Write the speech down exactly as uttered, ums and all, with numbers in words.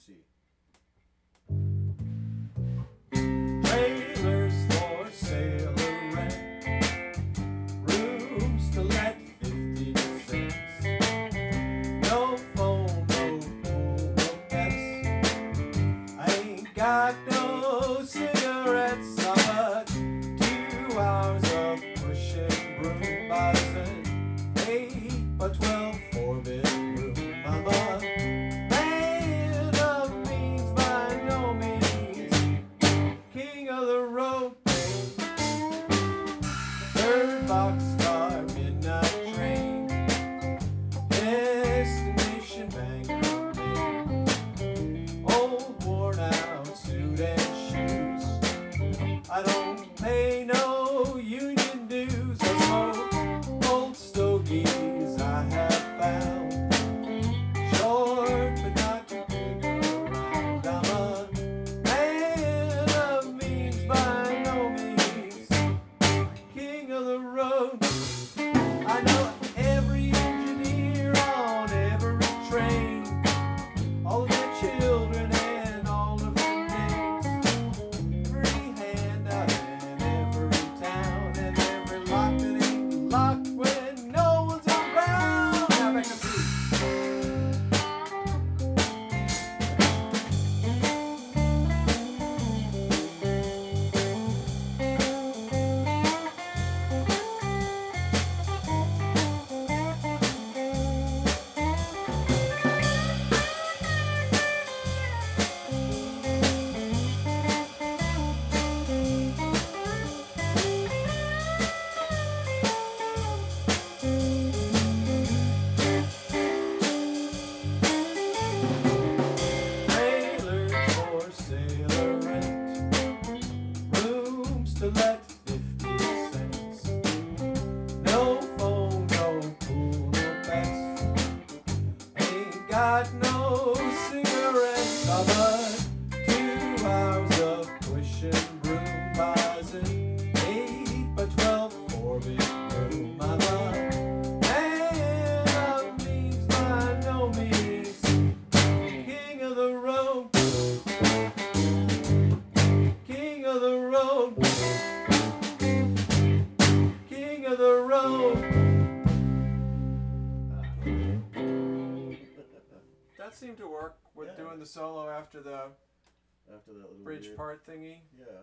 C. Trailers for sale or rent, rooms to let fifty cents. No phone, no pool, no pets. I ain't got no cigarettes. I got two hours of pushing broom buzzing, eight by twelve four-bedroom. I'm a man of means by no means, king of the road. Third boxcar midnight train, destination Bangkok. Old worn out suit and shoes. I don't pay no union dues. I smoke old stogies I have found. Short but not too big around. I'm a man of means by no means, king of the road. I know every engineer on every train, all of their children and all of their names. Every handout in every town and every lock that ain't locked when no one's around. Now back to you. Trailers for sale or rent, rooms to let fifty cents. No phone, no pool, no pets. Ain't got no cigarettes. I got two hours of pushing broom buzzing, eight by twelve four-bedroom. I'm a man of means by no means, king of the road, king of the road, king of the road. That seemed to work with Yeah. doing the solo after the After that little bridge weird- part thingy. Yeah.